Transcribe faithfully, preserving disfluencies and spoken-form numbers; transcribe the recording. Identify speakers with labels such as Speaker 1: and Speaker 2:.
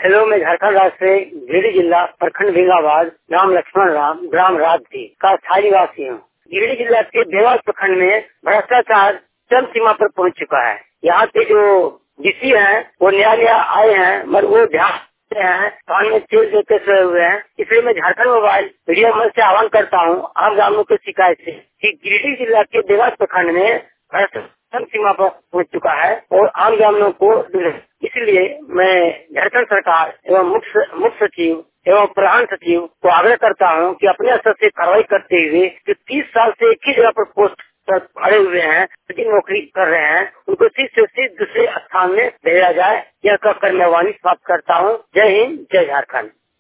Speaker 1: Hello, मैं झारखंड राज्य से गिरिडीह जिला प्रखंड भिंगाबाद नाम लक्ष्मण राम ग्राम राजदी का स्थायी निवासी हूँ। गिरिडीह जिला के देवास प्रखंड में भ्रष्टाचार चरम सीमा पर पहुँच चुका है। यहाँ के जो डीसी हैं वो नया नया आए हैं मगर वो ध्यान हैं, कान में तेल देते सोए हुए हैं। इसलिए मैं झारखंड मोबाइल मीडिया मंच से आह्वान करता हूँ आम ग्रामीणों की शिकायत से कि गिरिडीह जिला के देवास प्रखंड में भ्रष्टाचार सीमा पर पहुँच चुका है और आम ग्रामीणों को, इसलिए मैं झारखंड सरकार एवं मुख्य मुख्य सचिव एवं प्रधान सचिव को आग्रह करता हूं कि अपने स्तर से कार्रवाई करते हुए जो तीस साल से एक ही जगह पर पोस्ट पर अड़े हुए हैं, जिन नौकरी कर रहे हैं, उनको सीट से सीट दूसरे स्थान में भेजा जाए। यह कहकर मैं वाणी समाप्त करता हूं। जय हिंद, जय झारखंड।